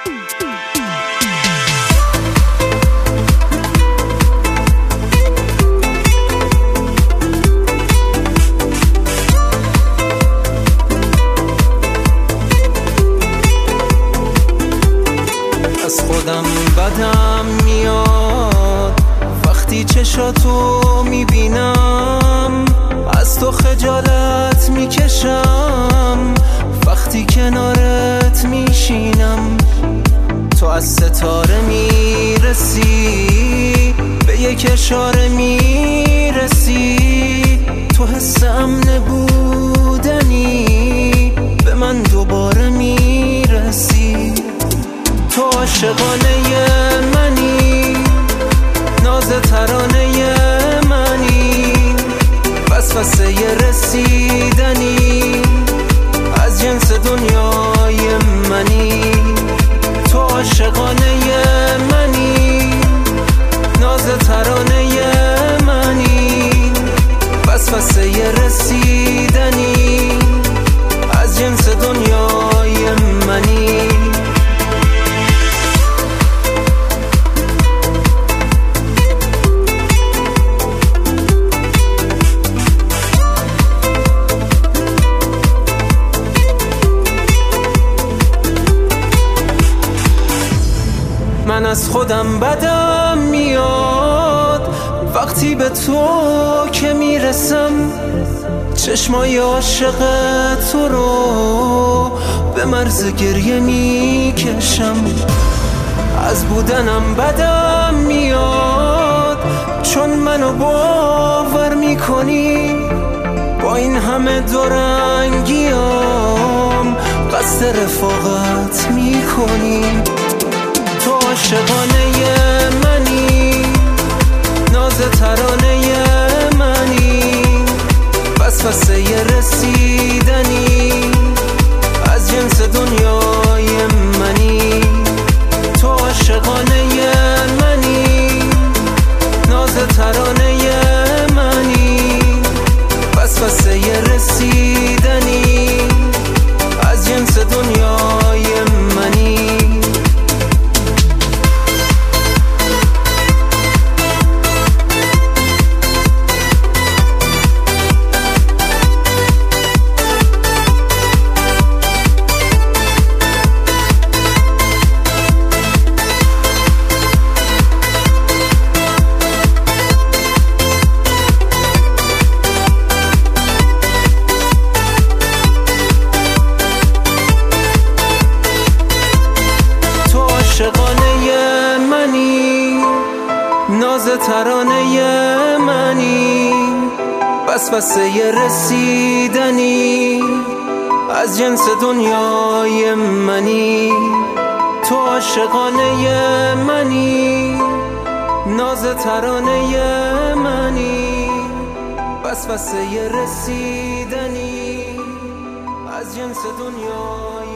از خودم بدم میاد وقتی چشاتو میبینم، از تو خجالت میکشم وقتی کنارت میشینم. تو از ستاره میرسی، به یک اشاره میرسی، تو حس امن بودنی به من دوباره میرسی. تو عاشقانه منی، ناز ترانه منی، وسوسه رسیدنی از جنس دنیای منی. تو عاشقانه منی، ناز ترانه منی، وسوسه رسیدنی از جنس دنیای منی. من از خودم بدم میاد وقتی به تو که میرسم، چشمای عاشق تو رو به مرز گریه میکشم. از بودنم بدم میاد چون منو باور میکنی، با این همه دورنگیام قصد رفاقت میکنی. تو عاشقانه منی، ناز ترانه منی، وسوسه رسیدنی از جنس دنیای منی. تو عاشقانه منی، ناز ترانه منی، وسوسه رسیدنی از جنس دنیای منی. عاشقانه منی، ناز ترانه منی، وسوسه رسیدنی از جنس دنیای منی. تو عاشقانه منی، ناز ترانه منی، وسوسه رسیدنی از جنس دنیای